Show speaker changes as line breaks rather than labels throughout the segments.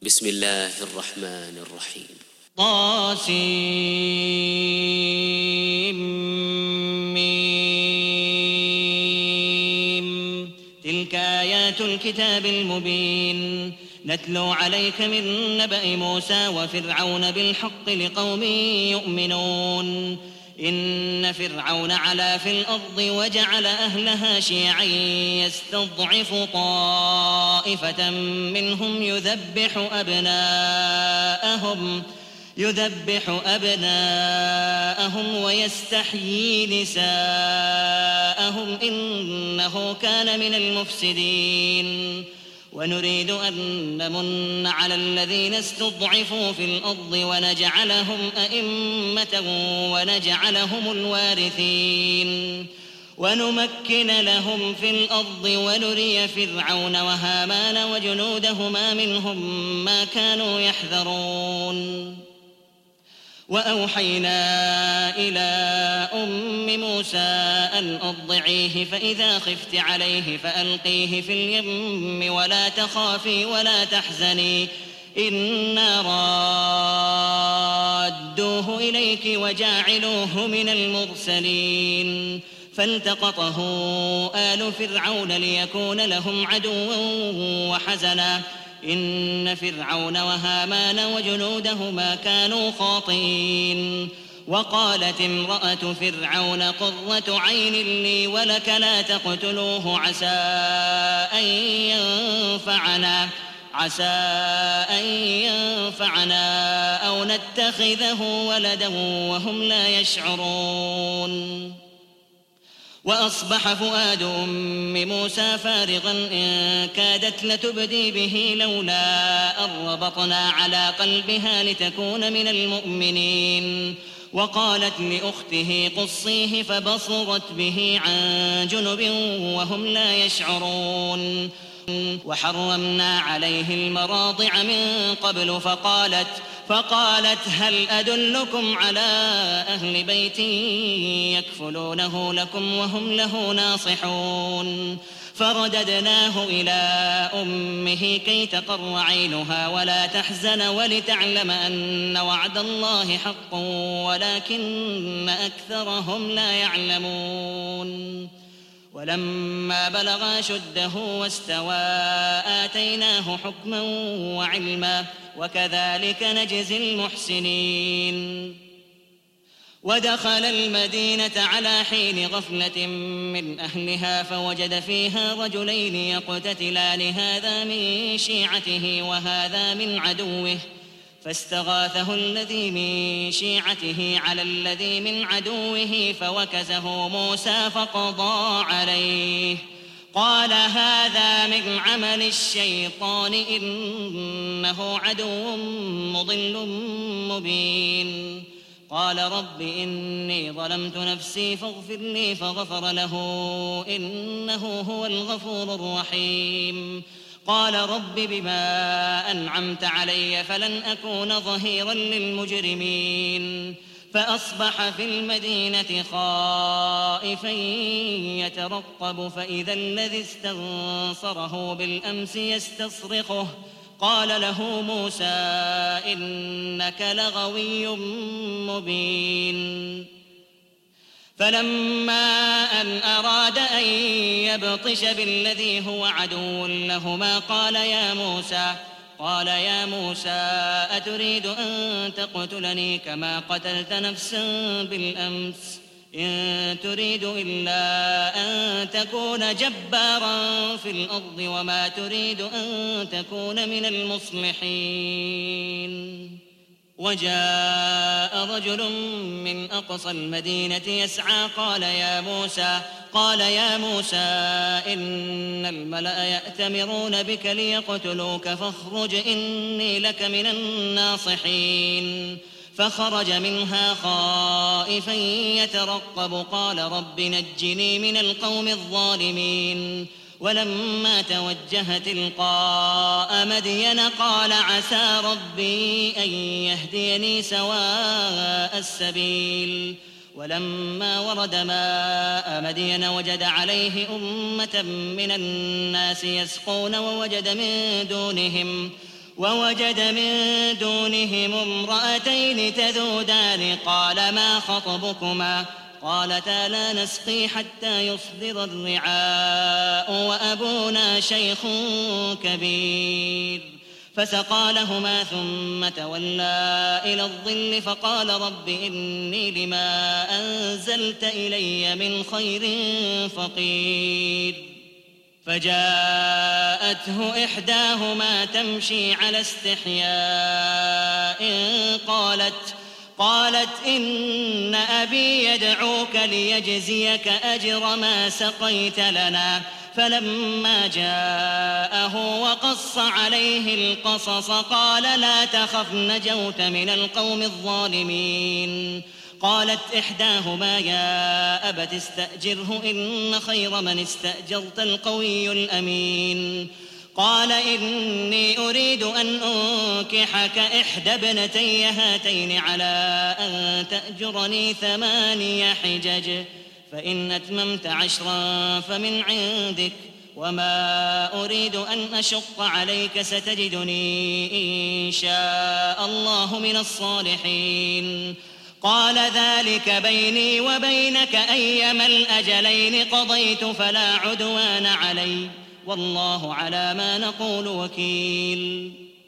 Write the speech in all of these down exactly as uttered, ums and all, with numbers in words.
بسم الله الرحمن الرحيم.
طاسيم. تلك آيات الكتاب المبين نتلو عليك من نبأ موسى وفرعون بالحق لقوم يؤمنون. إن فرعون علا في الأرض وجعل أهلها شيعا يستضعف طائفة منهم يذبح أبناءهم يذبح أبناءهم ويستحيي نساءهم إنه كان من المفسدين. ونريد أن نمن على الذين استضعفوا في الأرض ونجعلهم أئمة ونجعلهم الوارثين ونمكن لهم في الأرض ونري فرعون وهامان وجنودهما منهم ما كانوا يحذرون. وأوحينا إلى أم موسى أن أرضعيه فإذا خفت عليه فألقيه في اليم ولا تخافي ولا تحزني إنا رادوه إليك وجاعلوه من المرسلين. فالتقطه آل فرعون ليكون لهم عدوا وحزنا إن فرعون وهامان وجنودهما كانوا خاطئين. وقالت امرأة فرعون قرة عين لي ولك لا تقتلوه عسى أن ينفعنا عسى أن ينفعنا أو نتخذه ولدا وهم لا يشعرون. وأصبح فؤاد أم موسى فارغا إن كادت لتبدي به لولا أن ربطنا على قلبها لتكون من المؤمنين. وقالت لأخته قصيه فبصرت به عن جنب وهم لا يشعرون. وحرمنا عليه المراضع من قبل فقالت فقالت هل أدلكم على أهل بيت يكفلونه لكم وهم له ناصحون. فرددناه إلى أمه كي تقر عينها ولا تحزن ولتعلم أن وعد الله حق ولكن أكثرهم لا يعلمون. ولما بلغ أشده واستوى آتيناه حكما وعلما وكذلك نجزي المحسنين. ودخل المدينة على حين غفلة من أهلها فوجد فيها رجلين يقتتلان هذا من شيعته وهذا من عدوه فاستغاثه الذي من شيعته على الذي من عدوه فوكزه موسى فقضى عليه. قال هذا من عمل الشيطان إنه عدو مضل مبين. قال رب إني ظلمت نفسي فاغفر لي فغفر له إنه هو الغفور الرحيم. قال رب بما أنعمت علي فلن أكون ظهيرا للمجرمين. فأصبح في المدينة خائفا يترقب فإذا الذي استنصره بالأمس يستصرخه. قال له موسى إنك لغوي مبين. فلما أن أراد أن يبطش بالذي هو عدو لهما قال يا موسى قال يا موسى أتريد أن تقتلني كما قتلت نفسا بالأمس إن تريد إلا أن تكون جبارا في الأرض وما تريد أن تكون من المصلحين. وجاء رجل من أقصى المدينة يسعى قال يا موسى قال يا موسى إن الملأ يأتمرون بك ليقتلوك فاخرج إني لك من الناصحين. فخرج منها خائفا يترقب قال رب نجني من القوم الظالمين. ولما توجه تلقاء مدين قال عسى ربي أن يهديني سواء السبيل. ولما ورد ماء مدين وجد عليه أمة من الناس يسقون ووجد من دونهم ووجد من دونهم امرأتين تذودان قال ما خطبكما قالتا لا نسقي حتى يصدر الرعاء وأبونا شيخ كبير فسقى لهما ثم تولى إلى الظل فقال رب إني لما أنزلت إلي من خير فقير فجاءته إحداهما تمشي على استحياء قالت قالت إن أبي يدعوك ليجزيك أجر ما سقيت لنا فلما جاءه وقص عليه القصص قال لا تخف نجوت من القوم الظالمين قالت إحداهما يا أبت استأجره إن خير من استأجرت القوي الأمين قال إني أريد أن أنكحك إحدى ابنتي هاتين على أن تأجرني ثماني حجج فإن أتممت عشرا فمن عندك وما أريد أن أشق عليك ستجدني إن شاء الله من الصالحين قال ذلك بيني وبينك أيما الأجلين قضيت فلا عدوان علي والله على ما نقول وكيل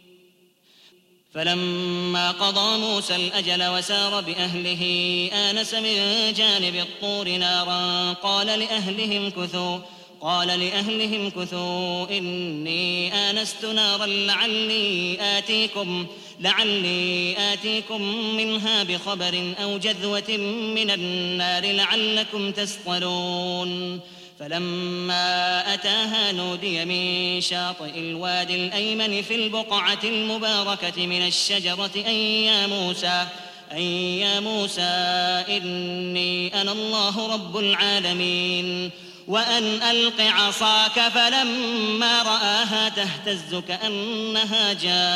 فلما قضى موسى الأجل وسار بأهله آنس من جانب الطور نارا قال لأهلهم كثوا قال لأهلهم كثوا إني آنست نارا لعلي آتيكم لعلي آتيكم منها بخبر أو جذوة من النار لعلكم تصطلون فلما أتاها نودي من شاطئ الوادي الأيمن في البقعة المباركة من الشجرة أن يا موسى أن يا موسى إني أنا الله رب العالمين وأن ألق عصاك فلما رآها تهتز كأنها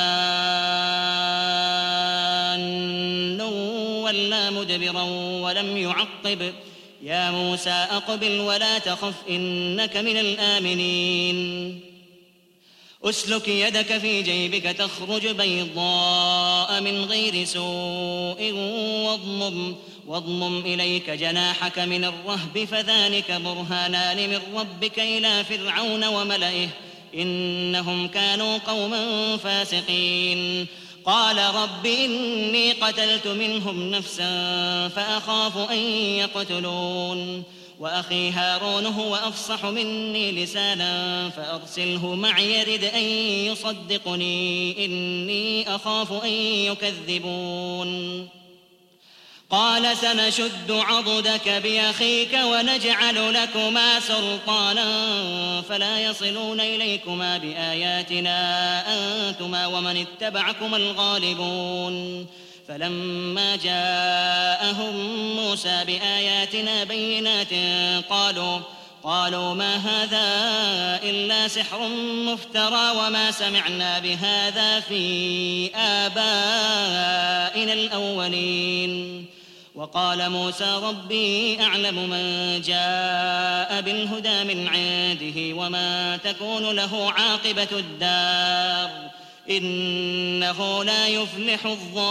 جان ولا مدبرا ولم يعقب يا موسى أقبل ولا تخف إنك من الآمنين أسلك يدك في جيبك تخرج بيضاء من غير سوء واضمم واضمم إليك جناحك من الرهب فذلك برهانان من ربك إلى فرعون وملئه إنهم كانوا قوما فاسقين قال رب إني قتلت منهم نفسا فأخاف أن يقتلون وأخي هارون هو أفصح مني لسانا فأرسله معي يرد أن يصدقني إني أخاف أن يكذبون قال سنشد عضدك بأخيك ونجعل لكما سلطانا فلا يصلون إليكما بآياتنا أنتما ومن اتبعكما الغالبون فلما جاءهم موسى بآياتنا بينات قالوا قالوا ما هذا إلا سحر مفترى وما سمعنا بهذا في آبائنا الأولين وقال موسى ربي أعلم من جاء بالهدى من عنده وما تكون له عاقبة الدار إنه لا يفلح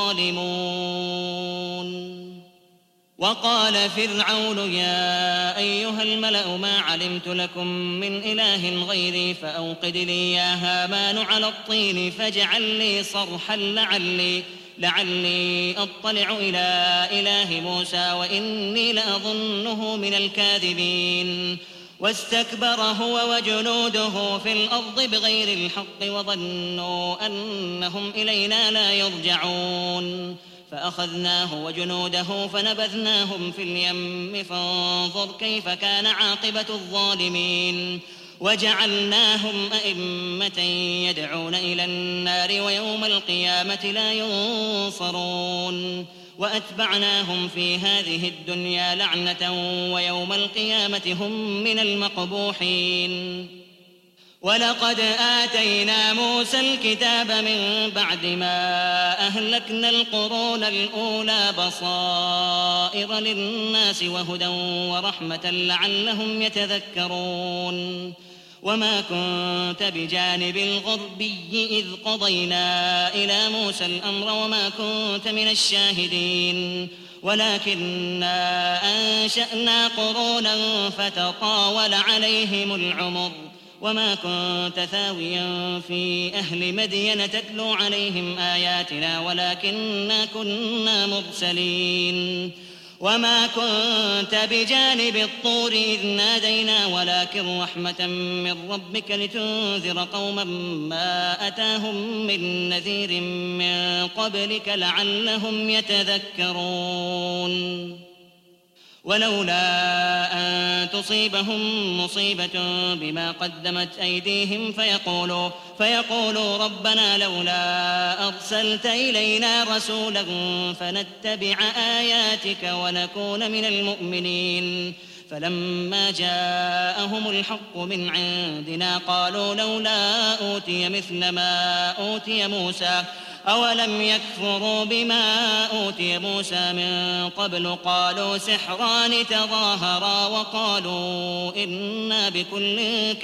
الظالمون وقال فرعون يا أيها الملأ ما علمت لكم من إله غيري فأوقد لي يا هامان على الطين فاجعل لي صرحا لعلي لعلي أطلع إلى إله موسى وإني لأظنه من الكاذبين واستكبر هو وجنوده في الأرض بغير الحق وظنوا أنهم إلينا لا يرجعون فأخذناه وجنوده فنبذناهم في اليم فانظر كيف كان عاقبة الظالمين وجعلناهم أئمة يدعون إلى النار ويوم القيامة لا ينصرون وأتبعناهم في هذه الدنيا لعنة ويوم القيامة هم من المقبوحين ولقد آتينا موسى الكتاب من بعد ما أهلكنا القرون الأولى بصائر للناس وهدى ورحمة لعلهم يتذكرون وما كنت بجانب الغربي إذ قضينا إلى موسى الأمر وما كنت من الشاهدين ولكننا أنشأنا قرونا فتطاول عليهم العمر وما كنت ثاويا في أهل مدين تتلو عليهم آياتنا ولكننا كنا مرسلين وما كنت بجانب الطور إذ نادينا ولكن رحمة من ربك لتنذر قوما ما أتاهم من نذير من قبلك لعلهم يتذكرون ولولا أن تصيبهم مصيبة بما قدمت أيديهم فيقولوا, فيقولوا ربنا لولا أرسلت إلينا رسولا فنتبع آياتك ونكون من المؤمنين فلما جاءهم الحق من عندنا قالوا لولا أوتي مثل ما أوتي موسى أولم يكفروا بما أوتي موسى من قبل قالوا سحران تظاهرا وقالوا إنا بكل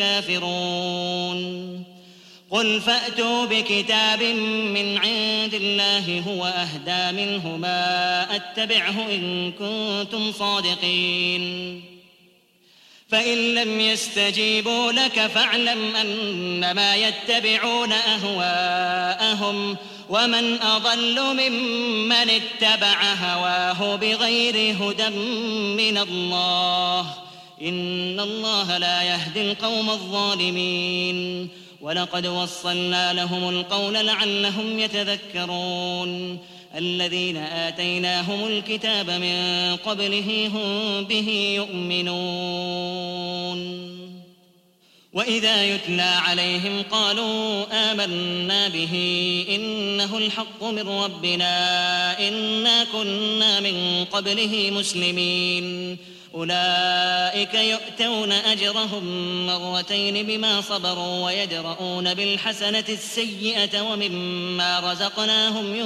كافرون قل فأتوا بكتاب من عند الله هو أهدى منه ما أتبعه إن كنتم صادقين فإن لم يستجيبوا لك فاعلم أنما يتبعون أهواءهم ومن أضل ممن اتبع هواه بغير هدى من الله إن الله لا يهدي القوم الظالمين ولقد وصلنا لهم القول لعلهم يتذكرون الذين آتيناهم الكتاب من قبله هم به يؤمنون وإذا يتلى عليهم قالوا آمنا به إنه الحق من ربنا إنا كنا من قبله مسلمين أولئك يؤتون أجرهم مرتين بما صبروا ويدرؤون بالحسنة السيئة ومما رزقناهم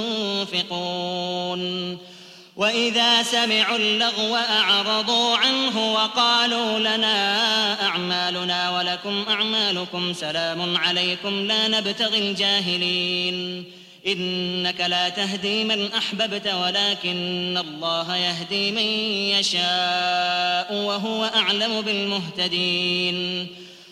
ينفقون وإذا سمعوا اللغو أعرضوا عنه وقالوا لنا أعمالنا ولكم أعمالكم سلام عليكم لا نبتغي الجاهلين إنك لا تهدي من أحببت ولكن الله يهدي من يشاء وهو أعلم بالمهتدين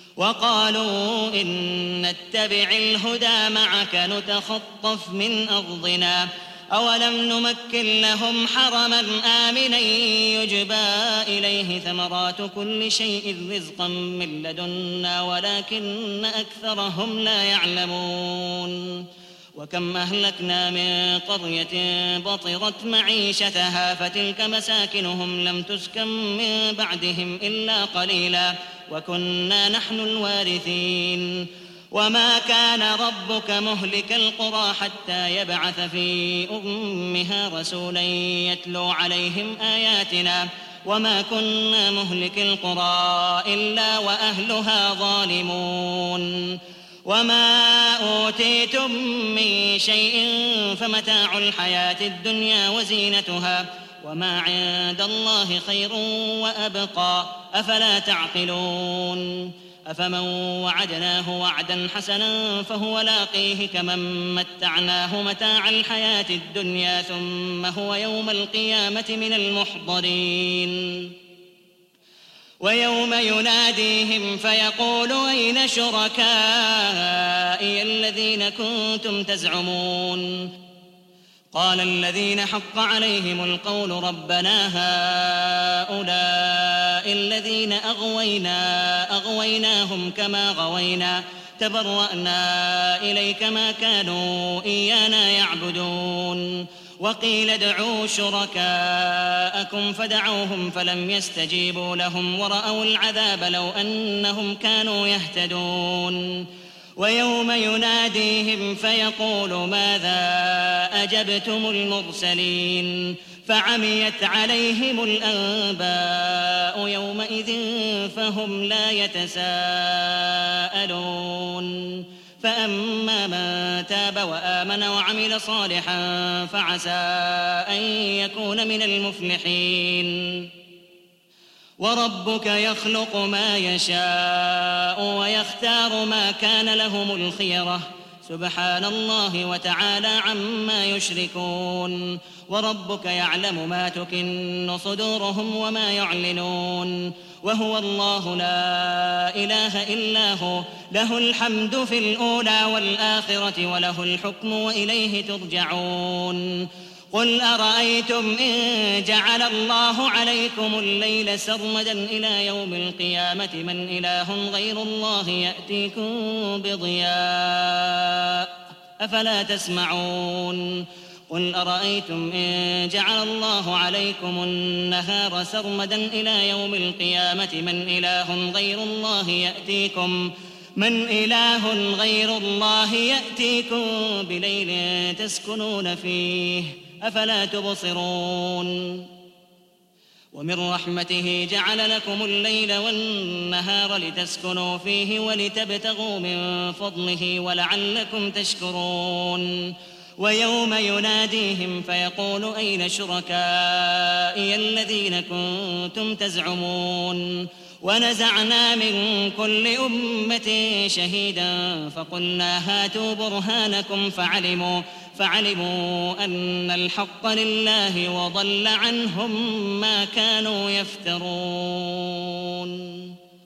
وقالوا إن نتبع الهدى معك نتخطف من أرضنا أولم نمكن لهم حرما آمنا يجبى إليه ثمرات كل شيء رزقا من لدنا ولكن أكثرهم لا يعلمون وكم أهلكنا من قرية بطرت معيشتها فتلك مساكنهم لم تسكن من بعدهم إلا قليلا وكنا نحن الوارثين وما كان ربك مهلك القرى حتى يبعث في أمها رسولا يتلو عليهم آياتنا وما كنا مهلك القرى إلا وأهلها ظالمون وما أوتيتم من شيء فمتاع الحياة الدنيا وزينتها وما عند الله خير وأبقى أفلا تعقلون أفمن وعدناه وعدا حسنا فهو لاقيه كمن متعناه متاع الحياة الدنيا ثم هو يوم القيامة من المحضرين ويوم يناديهم فيقول أين شركائي الذين كنتم تزعمون قال الذين حق عليهم القول ربنا هؤلاء الذين أغوينا أغويناهم كما غوينا تبرأنا إليك ما كانوا إيانا يعبدون وقيل ادعوا شركاءكم فدعوهم فلم يستجيبوا لهم ورأوا العذاب لو أنهم كانوا يهتدون ويوم يناديهم فيقول ماذا أجبتم المرسلين فعميت عليهم الأنباء يومئذ فهم لا يتساءلون فأما من تاب وآمن وعمل صالحا فعسى أن يكون من المفلحين وربك يخلق ما يشاء ويختار ما كان لهم الخيرة سبحان الله وتعالى عما يشركون وربك يعلم ما تكن صدورهم وما يعلنون وهو الله لا إله إلا هو له الحمد في الأولى والآخرة وله الحكم وإليه ترجعون قل أرأيتم إن جعل الله عليكم الليل سرمدا إلى يوم القيامة من إله غير الله يأتيكم بضياء أفلا تسمعون قل أرأيتم إن جعل الله عليكم النهار سرمدا إلى يوم القيامة من إله غير الله يأتيكم من إله غير الله يأتيكم بليل تسكنون فيه أفلا تبصرون ومن رحمته جعل لكم الليل والنهار لتسكنوا فيه ولتبتغوا من فضله ولعلكم تشكرون ويوم يناديهم فيقول أين شركائي الذين كنتم تزعمون ونزعنا من كل أمة شهيدا فقلنا هاتوا برهانكم فعلموا فعلموا أن الحق لله وضل عنهم ما كانوا يفترون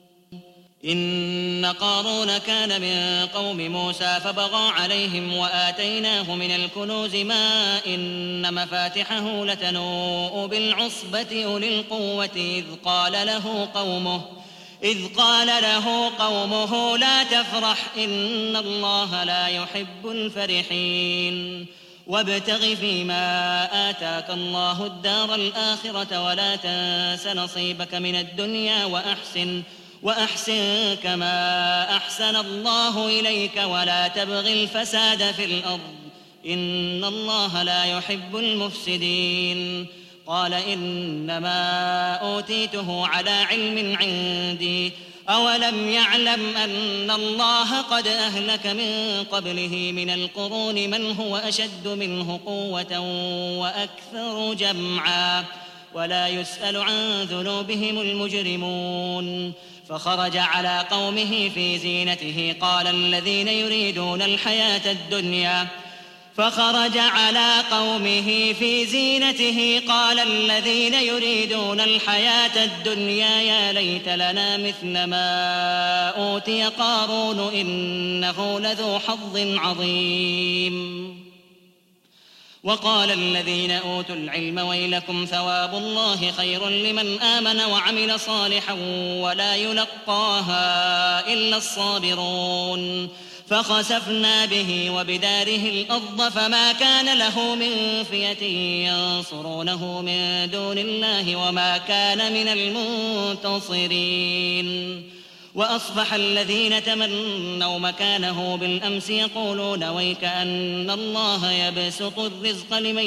إن قارون كان من قوم موسى فبغى عليهم وآتيناه من الكنوز ما إن مفاتحه لتنوء بالعصبة أولي القوة إذ قال له قومه إذ قال له قومه لا تفرح إن الله لا يحب الفرحين وابتغ فيما آتاك الله الدار الآخرة ولا تنس نصيبك من الدنيا وأحسن وأحسن كما أحسن الله إليك ولا تبغ الفساد في الأرض إن الله لا يحب المفسدين قال إنما أوتيته على علم عندي أولم يعلم أن الله قد أهلك من قبله من القرون من هو أشد منه قوة وأكثر جمعا ولا يسأل عن ذنوبهم المجرمون فخرج على قومه في زينته قال الذين يريدون الحياة الدنيا فخرج على قومه في زينته قال الذين يريدون الحياة الدنيا يا ليت لنا مثل ما أوتي قارون إنه لذو حظ عظيم وقال الذين أوتوا العلم ويلكم ثواب الله خير لمن آمن وعمل صالحا ولا يلقاها إلا الصابرون فخسفنا به وبداره الأرض فما كان له من فئة ينصرونه من دون الله وما كان من المنتصرين وأصبح الذين تمنوا مكانه بالأمس يقولون ويك أن الله يبسط الرزق لمن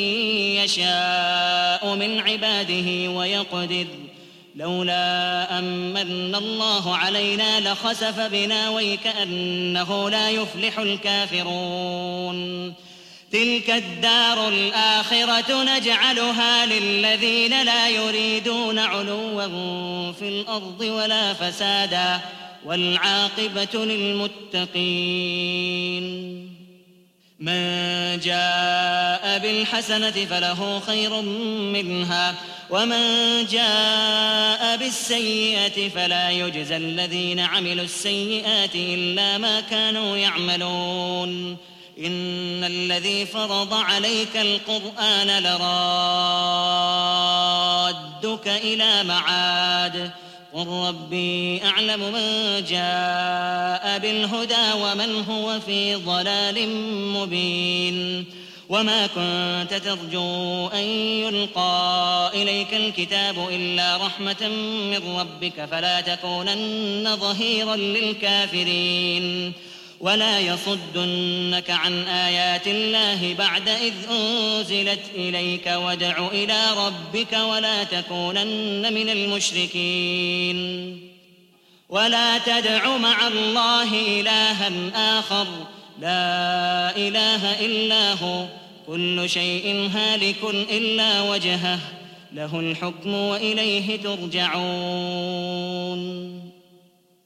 يشاء من عباده ويقدر لولا أمن الله علينا لخسف بنا ويكأنه لا يفلح الكافرون تلك الدار الآخرة نجعلها للذين لا يريدون علوا في الأرض ولا فسادا والعاقبة للمتقين من جاء بالحسنة فله خير منها ومن جاء بالسيئة فلا يجزى الذين عملوا السيئات إلا ما كانوا يعملون إن الذي فرض عليك القرآن لرادك إلى معاد قل ربي أعلم من جاء بالهدى ومن هو في ضلال مبين وما كنت ترجو أن يلقى إليك الكتاب إلا رحمة من ربك فلا تكونن ظهيرا للكافرين ولا يصدنك عن آيات الله بعد إذ أنزلت إليك وادع إلى ربك ولا تكونن من المشركين ولا تدع مع الله إلها آخر لا إله إلا هو كل شيء هالك إلا وجهه له الحكم وإليه ترجعون.